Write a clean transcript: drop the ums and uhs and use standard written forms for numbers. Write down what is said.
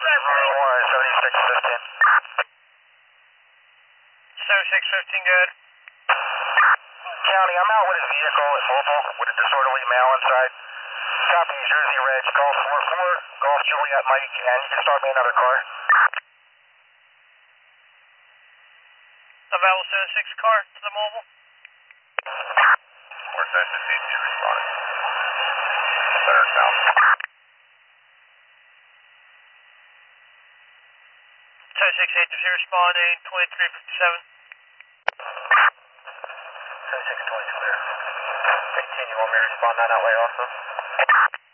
7615. 7615, good. County, I'm out with a vehicle at Mobile with a disorderly male inside. Copy, Jersey Reg, Golf 44, Golf Juliet Mike, and you can start me another car. Available 76 car to the Mobile. Or 715 to respond. Center south. 768 to responding, 2357. 7620 clear. 15, you want me to respond that way also?